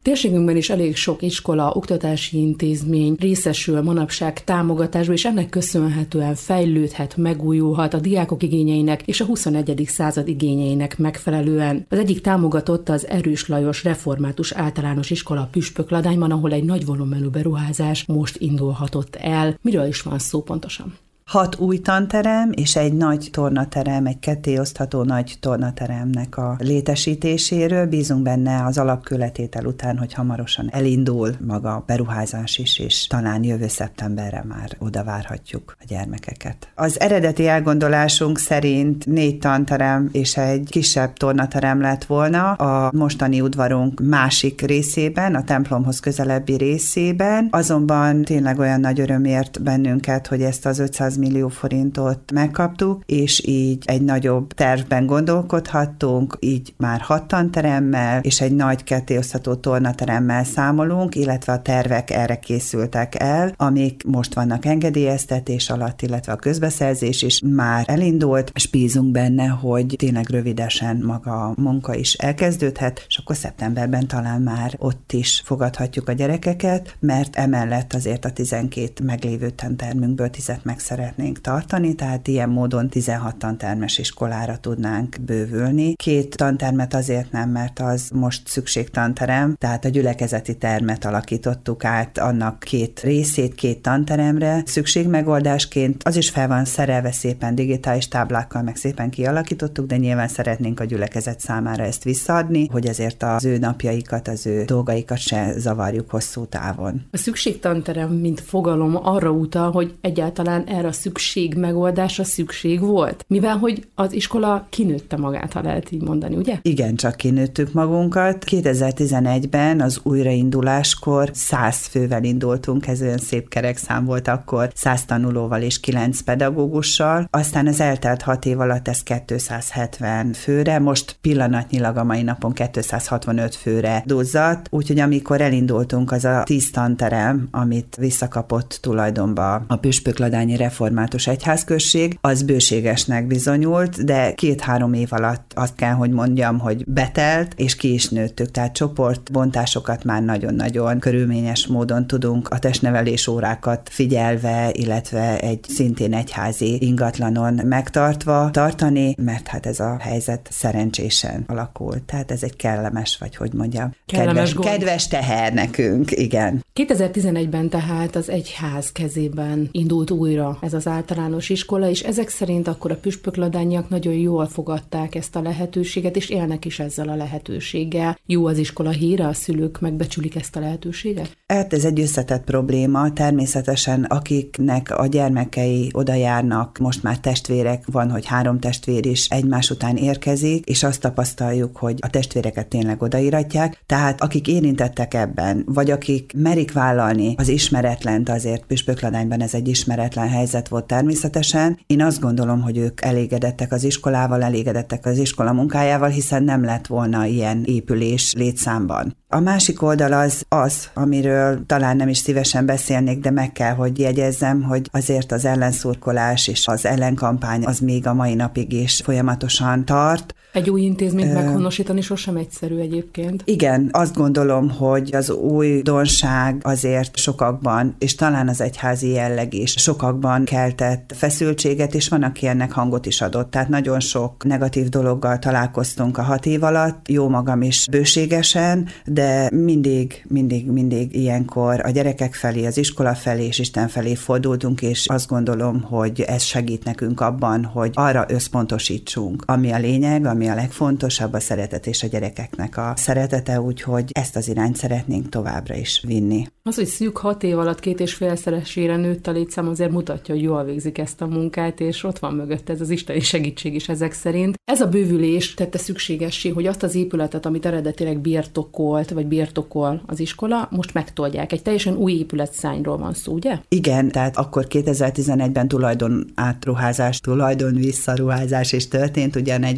Térségünkben is elég sok iskola, oktatási intézmény részesül manapság támogatásba, és ennek köszönhetően fejlődhet, megújulhat a diákok igényeinek és a 21. század igényeinek megfelelően. Az egyik támogatott az Erős Lajos Református Általános Iskola Püspökladányban, ahol egy nagy volumenű beruházás most indulhatott el. Miről is van szó pontosan? 6 új tanterem és egy nagy tornaterem, egy kettéosztható nagy tornateremnek a létesítéséről. Bízunk benne az alapkőletétel után, hogy hamarosan elindul maga a beruházás is, és talán jövő szeptemberre már oda várhatjuk a gyermekeket. Az eredeti elgondolásunk szerint 4 tanterem és egy kisebb tornaterem lett volna a mostani udvarunk másik részében, a templomhoz közelebbi részében. Azonban tényleg olyan nagy öröm ért bennünket, hogy ezt az 500 millió forintot megkaptuk, és így egy nagyobb tervben gondolkodhattunk, így már 6 tanteremmel és egy nagy kettéosztható tornateremmel számolunk, illetve a tervek erre készültek el, amik most vannak engedélyeztetés alatt, illetve a közbeszerzés is már elindult, és bízunk benne, hogy tényleg rövidesen maga a munka is elkezdődhet, és akkor szeptemberben talán már ott is fogadhatjuk a gyerekeket, mert emellett azért a 12 meglévő tantermünkből 10 meg szeretnénk tartani, tehát ilyen módon 16 tantermes iskolára tudnánk bővülni. 2 tantermet azért nem, mert az most szükségtanterem, tehát a gyülekezeti termet alakítottuk át, annak 2 részét 2 tanteremre. Szükségmegoldásként az is fel van szerelve szépen digitális táblákkal, meg szépen kialakítottuk, de nyilván szeretnénk a gyülekezet számára ezt visszaadni, hogy ezért az ő napjaikat, az ő dolgaikat se zavarjuk hosszú távon. A szükségtanterem, mint fogalom arra utal, hogy egyáltalán erre a szükségmegoldásra szükség volt, mivel hogy az iskola kinőtte magát, ha lehet így mondani, ugye? Igen, csak kinőttük magunkat. 2011-ben az újrainduláskor 100 fővel indultunk, ez olyan szép kerek szám volt akkor, 100 tanulóval és 9 pedagógussal, aztán az eltelt 6 év alatt ez 270 főre, most pillanatnyilag a mai napon 265 főre duzzadt, úgyhogy amikor elindultunk, az a 10 tanterem, amit visszakapott tulajdonba a Püspökladányi Református Egyházközség, az bőségesnek bizonyult, de 2-3 év alatt azt kell, hogy mondjam, hogy betelt, és ki is nőttük, tehát csoportbontásokat már nagyon-nagyon körülményes módon tudunk a testnevelés órákat figyelve, illetve egy szintén egyházi ingatlanon megtartva tartani, mert hát ez a helyzet szerencsésen alakult. Tehát ez egy kellemes, vagy hogy mondjam, kedves teher nekünk, igen. 2011-ben tehát az egyház kezében indult újra ez az általános iskola, és ezek szerint akkor a püspökladányiak nagyon jól fogadták ezt a lehetőséget, és élnek is ezzel a lehetőséggel. Jó az iskola híre, a szülők megbecsülik ezt a lehetőséget? Hát ez egy összetett probléma. Természetesen akiknek a gyermekei oda járnak, most már testvérek, van, hogy 3 testvér is egymás után érkezik, és azt tapasztaljuk, hogy a testvéreket tényleg odaíratják. Tehát akik érintettek ebben, vagy akik merik vállalni az ismeretlent, azért Püspökladányban ez egy ismeretlen helyzet volt természetesen. Én azt gondolom, hogy ők elégedettek az iskolával, elégedettek az iskola munkájával, hiszen nem lett volna ilyen épülés létszámban. A másik oldal az, amiről talán nem is szívesen beszélnék, de meg kell, hogy jegyezzem, hogy azért az ellenszurkolás és az ellenkampány az még a mai napig is folyamatosan tart. Egy új intézményt meghonosítani sosem egyszerű egyébként. Igen, azt gondolom, hogy az újdonság azért sokakban, és talán az egyházi jelleg is sokakban keltett feszültséget, és van, aki ennek hangot is adott. Tehát nagyon sok negatív dologgal találkoztunk a 6 év alatt, jó magam is bőségesen, de mindig ilyenkor a gyerekek felé, az iskola felé és Isten felé fordultunk, és azt gondolom, hogy ez segít nekünk abban, hogy arra összpontosítsunk, ami a lényeg, ami a legfontosabb, a szeretet és a gyerekeknek a szeretete, úgyhogy ezt az irányt szeretnénk továbbra is vinni. Az, hogy szűk 6 év alatt 2,5-szeresére nőtt a létszám, azért mutatja, hogy jól végzik ezt a munkát, és ott van mögött ez az isteni segítség is ezek szerint. Ez a bővülés tette szükségessé, hogy azt az épületet, amit eredetileg birtokolt, vagy birtokol az iskola, most megtoldják. Egy teljesen új épületszárnyról van szó, ugye? Igen, tehát akkor 2011-ben tulajdon visszaruházás is történt, ugye a 48-as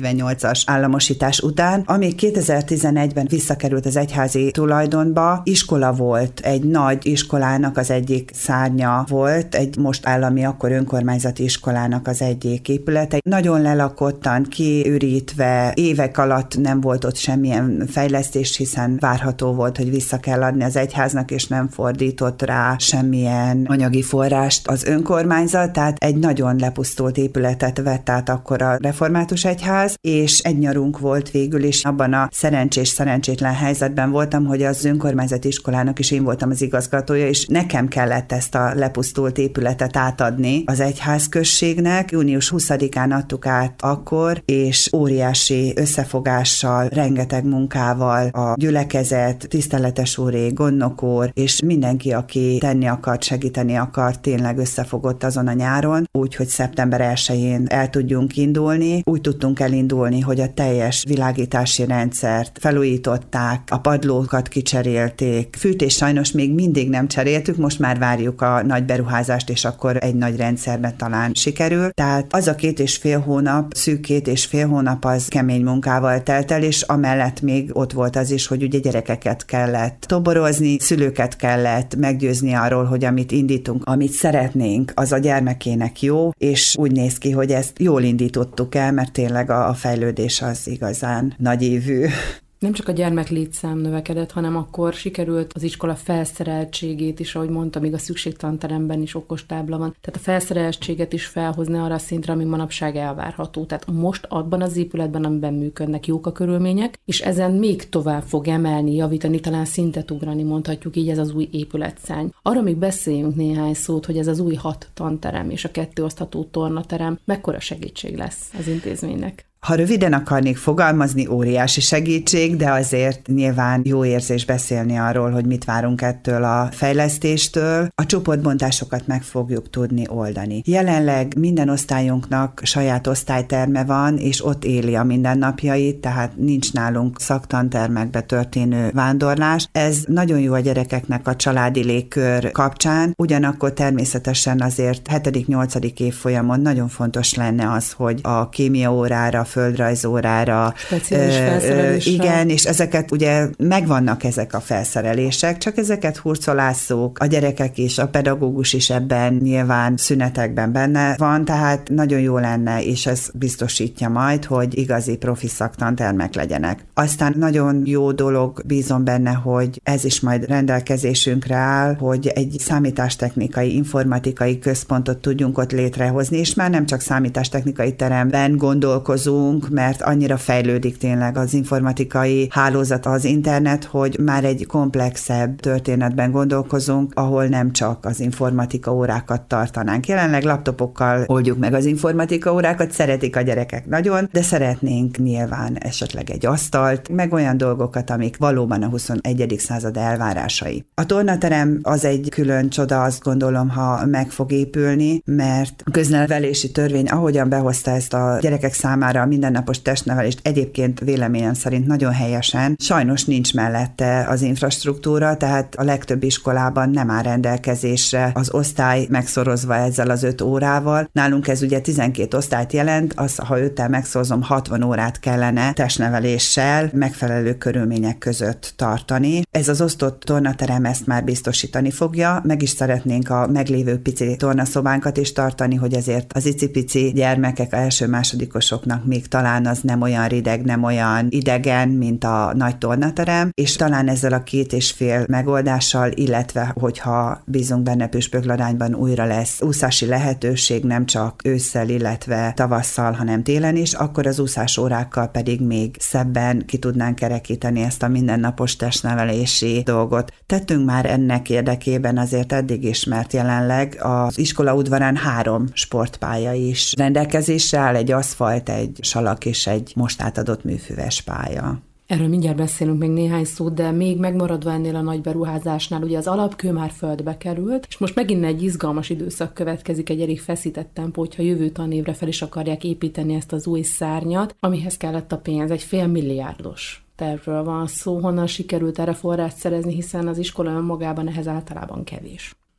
2020-as államosítás után, ami 2011-ben visszakerült az egyházi tulajdonba, iskola volt, egy nagy iskolának az egyik szárnya volt, egy most állami, akkor önkormányzati iskolának az egyik épülete. Nagyon lelakottan, kiürítve, évek alatt nem volt ott semmilyen fejlesztés, hiszen várható volt, hogy vissza kell adni az egyháznak, és nem fordított rá semmilyen anyagi forrást az önkormányzat, tehát egy nagyon lepusztult épületet vett át akkor a református egyház, és egy nyarunk volt végül is. Abban a szerencsés-szerencsétlen helyzetben voltam, hogy az önkormányzati iskolának is én voltam az igazgatója, és nekem kellett ezt a lepusztult épületet átadni az egyházközségnek. Június 20-án adtuk át akkor, és óriási összefogással, rengeteg munkával a gyülekezet, tiszteletes úré, gondnokúr, és mindenki, aki tenni akart, segíteni akart, tényleg összefogott azon a nyáron, úgy, hogy szeptember 1-én el tudjunk indulni. Úgy tudtunk elindulni, hogy a teljes világítási rendszert felújították, a padlókat kicserélték, fűtés sajnos még mindig nem cseréltük, most már várjuk a nagy beruházást, és akkor egy nagy rendszerben talán sikerül. Tehát az a 2,5 hónap, szűk 2,5 hónap az kemény munkával telt el, és amellett még ott volt az is, hogy ugye gyerekeket kellett toborozni, szülőket kellett meggyőzni arról, hogy amit indítunk, amit szeretnénk, az a gyermekének jó, és úgy néz ki, hogy ezt jól indítottuk el, mert tényleg a fejlődés az igazán nagyívű. Nem csak a gyermek létszám növekedett, hanem akkor sikerült az iskola felszereltségét is, ahogy mondtam, még a szükségtanteremben is okostábla van. Tehát a felszereltséget is felhozni arra a szintre, ami manapság elvárható. Tehát most abban az épületben, amiben működnek, jók a körülmények, és ezen még tovább fog emelni, javítani, talán szintet ugrani, mondhatjuk így, ez az új épületszány. Arra még beszéljünk néhány szót, hogy ez az új 6 tanterem és a 2 osztható tornaterem mekkora segítség lesz az intézménynek. Ha röviden akarnék fogalmazni, óriási segítség, de azért nyilván jó érzés beszélni arról, hogy mit várunk ettől a fejlesztéstől. A csoportbontásokat meg fogjuk tudni oldani. Jelenleg minden osztályunknak saját osztályterme van, és ott éli a mindennapjait, tehát nincs nálunk szaktantermekbe történő vándorlás. Ez nagyon jó a gyerekeknek a családi légkör kapcsán, ugyanakkor természetesen azért 7.-8. évfolyamon nagyon fontos lenne az, hogy a kémia órára, földrajzórára. Speciális felszereléssel. Igen, és ezeket ugye megvannak ezek a felszerelések, csak ezeket hurcolászók, a gyerekek is, a pedagógus is ebben nyilván szünetekben benne van, tehát nagyon jó lenne, és ez biztosítja majd, hogy igazi profi szaktantermek legyenek. Aztán nagyon jó dolog, bízom benne, hogy ez is majd rendelkezésünkre áll, hogy egy számítástechnikai, informatikai központot tudjunk ott létrehozni, és már nem csak számítástechnikai teremben gondolkozunk, mert annyira fejlődik tényleg az informatikai hálózat, az internet, hogy már egy komplexebb történetben gondolkozunk, ahol nem csak az informatika órákat tartanánk. Jelenleg laptopokkal oldjuk meg az informatika órákat, szeretik a gyerekek nagyon, de szeretnénk nyilván esetleg egy asztalt, meg olyan dolgokat, amik valóban a 21. század elvárásai. A tornaterem az egy külön csoda, azt gondolom, ha meg fog épülni, mert a köznevelési törvény ahogyan behozta ezt a gyerekek számára a mindennapos testnevelést, egyébként véleményem szerint nagyon helyesen, sajnos nincs mellette az infrastruktúra, tehát a legtöbb iskolában nem áll rendelkezésre az osztály megszorozva ezzel az 5 órával. Nálunk ez ugye 12 osztályt jelent, az, ha 5-tel megszorozom, 60 órát kellene testneveléssel megfelelő körülmények között tartani. Ez az osztott tornaterem ezt már biztosítani fogja, meg is szeretnénk a meglévő pici tornaszobánkat is tartani, hogy ezért az icipici gyermekek, első-másodikosoknak még talán az nem olyan rideg, nem olyan idegen, mint a nagy tornaterem, és talán ezzel a 2,5 megoldással, illetve hogyha bízunk benne püspökladányban újra lesz úszási lehetőség, nem csak ősszel, illetve tavasszal, hanem télen is, akkor az úszás órákkal pedig még szebben ki tudnánk kerekíteni ezt a mindennapos testnevelési dolgot. Tettünk már ennek érdekében azért eddig is, mert jelenleg az iskola udvarán 3 sportpálya is rendelkezésre áll, egy aszfalt, egy salak és egy most átadott műfüves pálya. Erről mindjárt beszélünk még néhány szót, de még megmaradva ennél a nagy beruházásnál, ugye az alapkő már földbe került, és most megint egy izgalmas időszak következik, egy elég feszített tempó, hogyha jövő tanévre fel is akarják építeni ezt az új szárnyat, amihez kellett a pénz, egy 500 milliárdos tervről van szó, honnan sikerült erre forrást szerezni, hiszen az iskola önmagában ehhez általában kevés.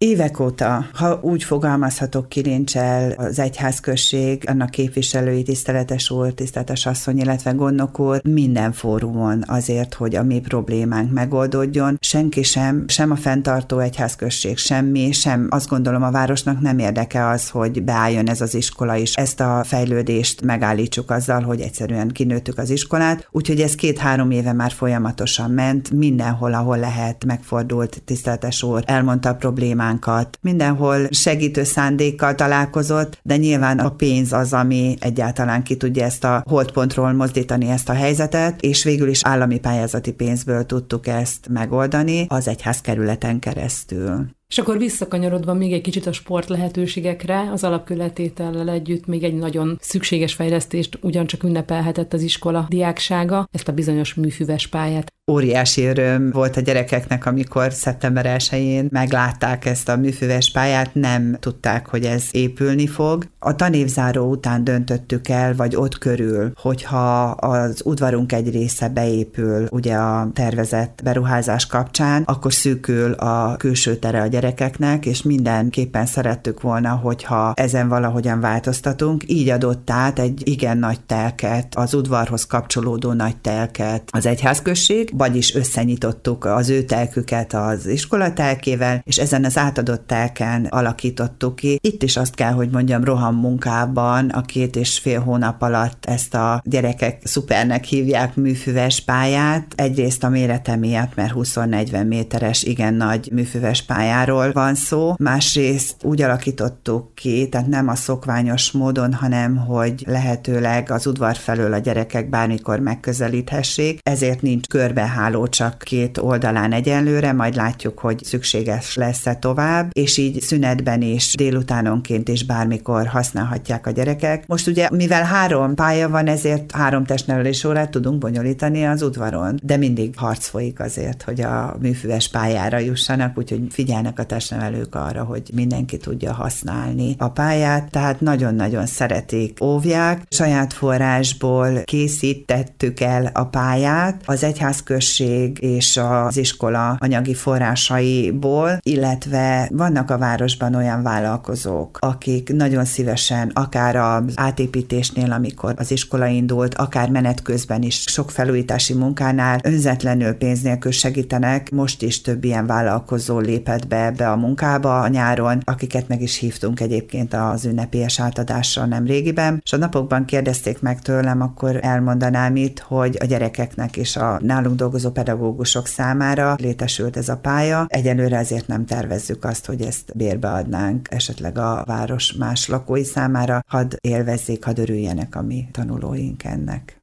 Évek óta, ha úgy fogalmazhatok, kirincsel az egyházközség, annak képviselői, tiszteletes úr, tiszteletes asszony, illetve gondnok úr minden fórumon azért, hogy a mi problémánk megoldódjon. Senki sem a fenntartó egyházközség, sem azt gondolom a városnak nem érdeke az, hogy beálljon ez az iskola is. Ezt a fejlődést megállítsuk azzal, hogy egyszerűen kinőttük az iskolát, úgyhogy ez 2-3 éve már folyamatosan ment, mindenhol, ahol lehet, megfordult tiszteletes úr, elmondta a problémánkat, mindenhol segítő szándékkal találkozott, de nyilván a pénz az, ami egyáltalán ki tudja ezt a holdpontról mozdítani ezt a helyzetet, és végül is állami pályázati pénzből tudtuk ezt megoldani az egyházkerületen keresztül. És akkor visszakanyarodva még egy kicsit a sport lehetőségekre, az alapkőletétellel együtt még egy nagyon szükséges fejlesztést ugyancsak ünnepelhetett az iskola diáksága, ezt a bizonyos műfüves pályát. Óriási öröm volt a gyerekeknek, amikor szeptember 1-én meglátták ezt a műfüves pályát, nem tudták, hogy ez épülni fog. A tanévzáró után döntöttük el, vagy ott körül, hogyha az udvarunk egy része beépül, ugye a tervezett beruházás kapcsán, akkor szűkül a külső tere a gyerekeknek, és mindenképpen szerettük volna, hogyha ezen valahogyan változtatunk. Így adott át egy igen nagy telket, az udvarhoz kapcsolódó nagy telket az egyházközség, vagyis összenyitottuk az ő telküket az iskola telkével, és ezen az átadott telken alakítottuk ki. Itt is azt kell, hogy mondjam, rohammunkában a 2,5 hónap alatt ezt a gyerekek szupernek hívják műfüves pályát. Egyrészt a mérete miatt, mert 20-40 méteres, igen nagy műfüves pályáról van szó. Másrészt úgy alakítottuk ki, tehát nem a szokványos módon, hanem hogy lehetőleg az udvar felől a gyerekek bármikor megközelíthessék. Ezért nincs körbeháló csak 2 oldalán egyenlőre, majd látjuk, hogy szükséges lesz-e tovább, és így szünetben is, délutánonként is bármikor használhatják a gyerekek. Most ugye, mivel 3 pálya van, ezért 3 testnevelés órát tudunk bonyolítani az udvaron, de mindig harc folyik azért, hogy a műfüves pályára jussanak, úgyhogy figyelnek a testnevelők arra, hogy mindenki tudja használni a pályát, tehát nagyon-nagyon szeretik, óvják. Saját forrásból készítettük el a pályát, az egyházközség és az iskola anyagi forrásaiból, illetve vannak a városban olyan vállalkozók, akik nagyon szívesen, akár az átépítésnél, amikor az iskola indult, akár menet közben is sok felújítási munkánál önzetlenül pénz nélkül segítenek. Most is több ilyen vállalkozó lépett be ebbe a munkába a nyáron, akiket meg is hívtunk egyébként az ünnepélyes átadásra nemrégiben, és a napokban kérdezték meg tőlem, akkor elmondanám itt, hogy a gyerekeknek és a nálunk dolgozó pedagógusok számára létesült ez a pálya. Egyelőre ezért nem tervezzük azt, hogy ezt bérbeadnánk esetleg a város más lakói számára. Hadd élvezzék, hadd örüljenek a mi tanulóink ennek.